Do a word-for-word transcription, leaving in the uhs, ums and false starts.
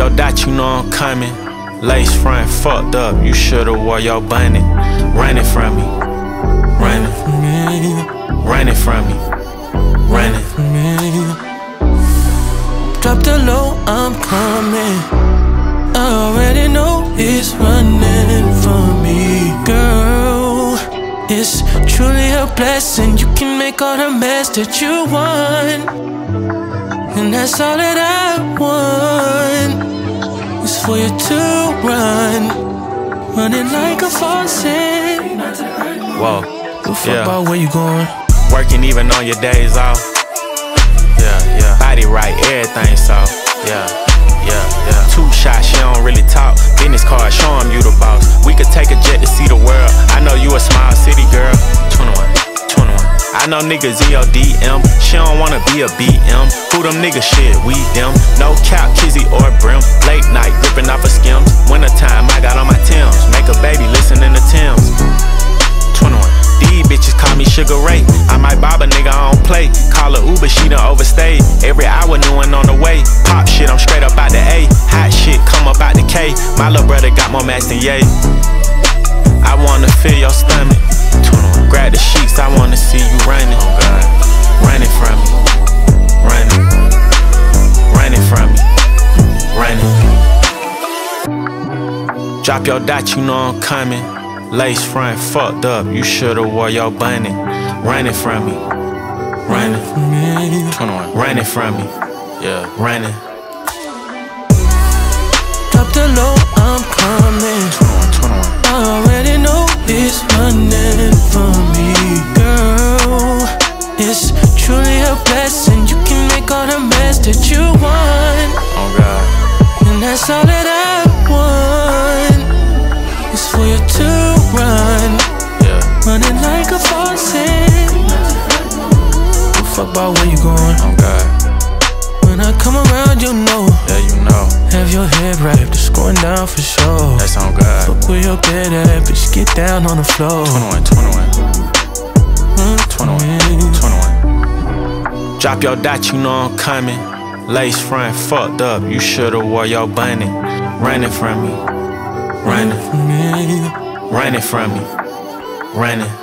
your dot, you know I'm coming. Lace front fucked up, you should've wore your bunny. Running from me, running from me, running from me, running from me. Drop the low, I'm coming. I already know it's running from me, girl. It's truly a blessing. You can make all the mess that you want, and that's all that I want. It's for you to run, running like a faucet. Whoa, Don't fuck yeah. about where you going. Working even on your days off. Yeah, yeah. Body right, everything soft. Yeah, yeah, yeah. Two shots, she don't really talk. Business card, show 'em you the boss. We could take a jet to see the world. I know you a small city girl. twenty-one, twenty-one. I know niggas in your D M. She don't wanna be a B M. Who them niggas shit, we them. No cap, Kizzy or Brim. Late night, gripping off of skims. Wintertime, I got on my Timbs. Make a baby listening to Tim's. twenty-one. These bitches call me Sugar Ray. I might bob a nigga on play. Call her Uber, she done overstayed. Every hour, new one on the way. Pop shit, I'm straight up out the A. Hot shit, come up out the K. My little brother got more mass than Ye. I wanna feel your stomach. twenty-one. Grab the sheets, I wanna see you running. Oh God. Running from me. Running. Running from me. Running. Drop your dot, you know I'm coming. Lace front fucked up, you should've wore your bunny. Running from me, running from me, twenty-one. Running from me, yeah, running. Drop the low, I'm coming. twenty-one, twenty-one. I already know it's running from me, girl. It's truly a blessing. You can make all the mess that you want. Oh God. And that's all that I want. It's for you to run, yeah. Running like a faucet. Don't fuck about where you going. Oh God. When I come around, you know. Yeah, you know. Have your head wrapped, it's going down for sure. That's on God. Fuck where your bed at, bitch, get down on the floor. twenty-one, twenty-one. twenty-one, twenty-one. Drop your dot, you know I'm coming. Lace front fucked up, you should've wore your bunny. Running from me. Running from me, running from me, running.